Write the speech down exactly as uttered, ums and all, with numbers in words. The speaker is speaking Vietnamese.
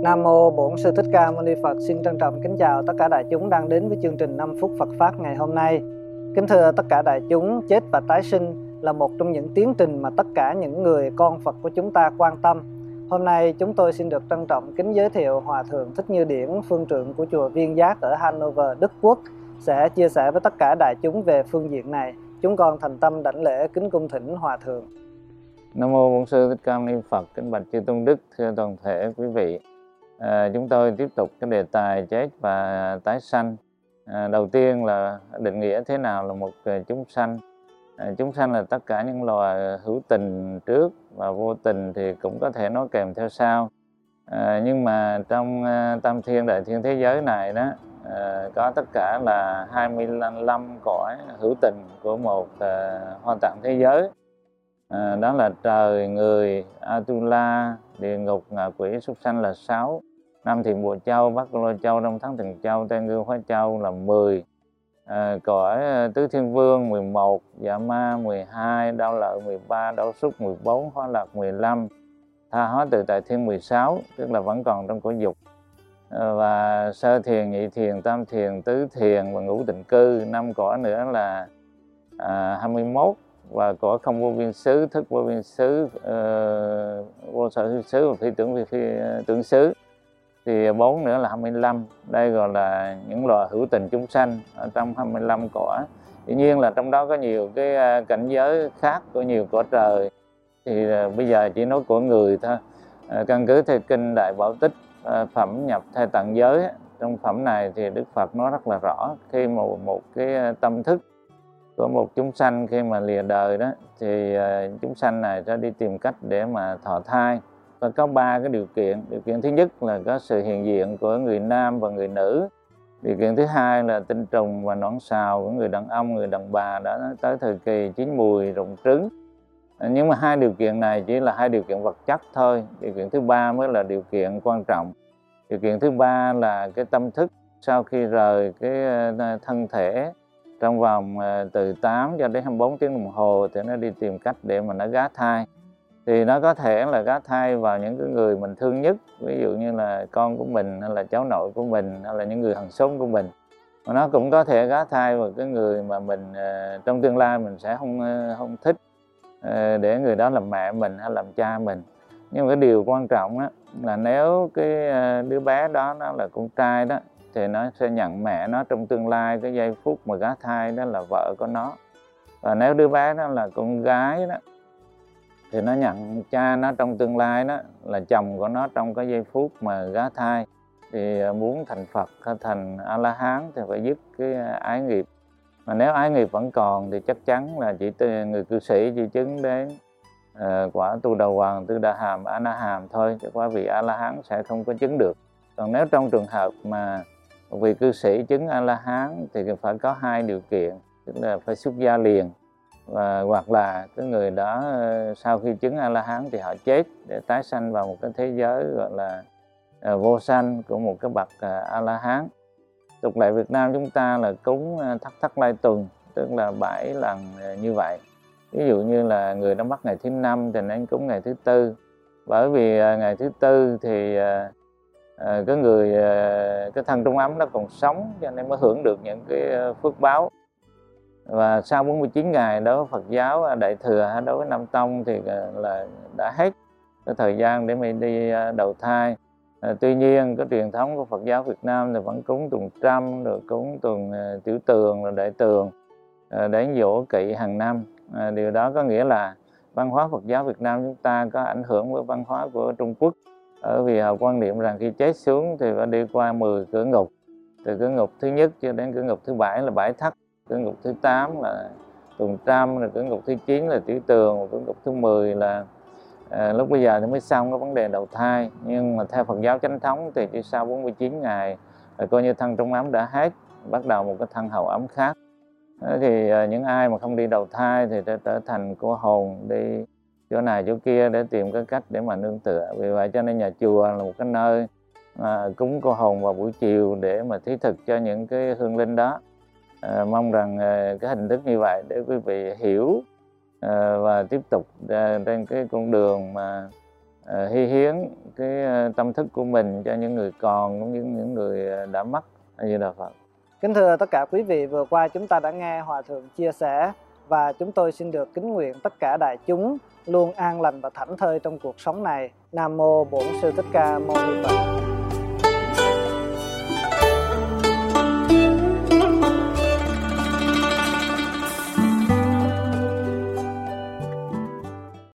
Nam mô Bổn Sư Thích Ca Mâu Ni Phật. Xin trân trọng kính chào tất cả đại chúng đang đến với chương trình năm phút Phật pháp ngày hôm nay. Kính thưa tất cả đại chúng, chết và tái sinh là một trong những tiến trình mà tất cả những người con Phật của chúng ta quan tâm. Hôm nay chúng tôi xin được trân trọng kính giới thiệu Hòa thượng Thích Như Điển, phương trượng của chùa Viên Giác ở Hanover, Đức Quốc, sẽ chia sẻ với tất cả đại chúng về phương diện này. Chúng con thành tâm đảnh lễ kính cung thỉnh Hòa thượng. Nam mô Bổn Sư Thích Ca Mâu Ni Phật. Kính bạch chư tôn đức, thưa toàn thể quý vị. À, chúng tôi tiếp tục cái đề tài chết và tái sanh. À, đầu tiên là định nghĩa thế nào là một chúng sanh. À, chúng sanh là tất cả những loài hữu tình trước và vô tình thì cũng có thể nói kèm theo sau. À, nhưng mà trong uh, tam thiên đại thiên thế giới này đó uh, có tất cả là hai mươi lăm cõi hữu tình của một uh, hoa tạng thế giới. À, đó là trời, người, Atula, địa ngục, ngạ quỷ, súc sanh là sáu, Nam Thiện Bộ Châu, Bắc Lô Châu, Đông Thắng Thần Châu, Tây Ngư Hóa Châu là mười, à, cõi Tứ Thiên Vương mười một, Dạ Ma mười hai, Đao Lợi mười ba, Đao Súc mười bốn, Hóa Lạc mười lăm, Tha Hóa Tự Tại Thiên mười sáu, tức là vẫn còn trong cõi dục. À, và sơ thiền, nhị thiền, tam thiền, tứ thiền và ngũ tịnh cư, năm cõi nữa là à, hai mươi mốt. Và cõi không vô biên xứ, thức vô biên xứ, uh, vô sở hữu xứ và phi tưởng phi, phi tưởng xứ, thì bốn nữa là hai mươi lăm. Đây gọi là những loài hữu tình chúng sanh ở trong hai mươi lăm cõi. Tuy nhiên là trong đó có nhiều cái cảnh giới khác, có nhiều cõi trời, thì uh, bây giờ chỉ nói của người thôi. Uh, căn cứ theo kinh Đại Bảo Tích, uh, phẩm nhập thay tận giới, trong phẩm này thì Đức Phật nói rất là rõ, khi mà một, một cái tâm thức của một chúng sanh khi mà lìa đời đó thì uh, chúng sanh này sẽ đi tìm cách để mà thọ thai. Và có ba cái điều kiện. Điều kiện thứ nhất là có sự hiện diện của người nam và người nữ. Điều kiện thứ hai là tinh trùng và nõn sào của người đàn ông, người đàn bà đã tới thời kỳ chín mùi rụng trứng. Uh, nhưng mà hai điều kiện này chỉ là hai điều kiện vật chất thôi. Điều kiện thứ ba mới là điều kiện quan trọng. Điều kiện thứ ba là cái tâm thức sau khi rời cái uh, thân thể trong vòng từ tám cho đến hai mươi bốn tiếng đồng hồ thì nó đi tìm cách để mà nó gá thai. Thì nó có thể là gá thai vào những cái người mình thương nhất, ví dụ như là con của mình hay là cháu nội của mình hay là những người hàng xóm của mình. Mà nó cũng có thể gá thai vào cái người mà mình trong tương lai mình sẽ không không thích, để người đó làm mẹ mình hay làm cha mình. Nhưng mà cái điều quan trọng đó, là nếu cái đứa bé đó nó là con trai đó thì nó sẽ nhận mẹ nó trong tương lai, cái giây phút mà gá thai đó là vợ của nó. Và nếu đứa bé đó là con gái đó thì nó nhận cha nó trong tương lai đó là chồng của nó trong cái giây phút mà gá thai. Thì muốn thành Phật hay thành A-la-hán thì phải dứt cái ái nghiệp. Mà nếu ái nghiệp vẫn còn thì chắc chắn là chỉ người cư sĩ chỉ chứng đến uh, quả tu đà hoàng, tư đà hàm, a na hàm thôi, chứ qua vị A-la-hán sẽ không có chứng được. Còn nếu trong trường hợp mà vị cư sĩ chứng A-la-hán thì phải có hai điều kiện, tức là phải xuất gia liền, và hoặc là cái người đó sau khi chứng A-la-hán thì họ chết để tái sanh vào một cái thế giới gọi là uh, vô sanh của một cái bậc uh, A-la-hán. Tục lệ Việt Nam chúng ta là cúng uh, thất thất lai tuần, tức là bảy lần uh, như vậy. Ví dụ như là người đó mắc ngày thứ năm thì nên cúng ngày thứ tư, bởi vì uh, ngày thứ tư thì uh, À, cái người cái thân trong ấm nó còn sống cho nên mới hưởng được những cái phước báo. Và sau bốn mươi chín ngày đối với Phật giáo Đại Thừa, đối với Nam Tông thì là đã hết cái thời gian để mình đi đầu thai. À, tuy nhiên cái truyền thống của Phật giáo Việt Nam thì vẫn cúng tuần trăm, rồi cúng tuần tiểu tường, rồi đại tường, đến giỗ kỵ hàng năm. À, điều đó có nghĩa là văn hóa Phật giáo Việt Nam chúng ta có ảnh hưởng với văn hóa của Trung Quốc. Bởi vì họ quan niệm rằng khi chết xuống thì phải đi qua mười cửa ngục. Từ cửa ngục thứ nhất cho đến cửa ngục thứ bảy là bãi thất, cửa ngục thứ tám là tuần trăm, rồi cửa ngục thứ chín là tiểu tường, và cửa ngục thứ mười là à, lúc bây giờ thì mới xong cái vấn đề đầu thai. Nhưng mà theo Phật giáo chánh thống thì chỉ sau bốn mươi chín ngày là coi như thân trong ấm đã hết, bắt đầu một cái thân hậu ấm khác. Đó thì à, những ai mà không đi đầu thai thì sẽ trở thành cô hồn đi chỗ này chỗ kia để tìm cái cách để mà nương tựa. Vì vậy cho nên nhà chùa là một cái nơi à, cúng cô hồn vào buổi chiều để mà thí thực cho những cái hương linh đó. À, mong rằng à, cái hình thức như vậy để quý vị hiểu à, và tiếp tục à, trên cái con đường mà uh, hy hiến cái uh, tâm thức của mình cho những người còn cũng như những người đã mất. A Di Đà Phật. Kính thưa tất cả quý vị, vừa qua chúng ta đã nghe Hòa Thượng chia sẻ và chúng tôi xin được kính nguyện tất cả đại chúng luôn an lành và thảnh thơi trong cuộc sống này. Nam mô Bổn Sư Thích Ca Mâu Ni Phật.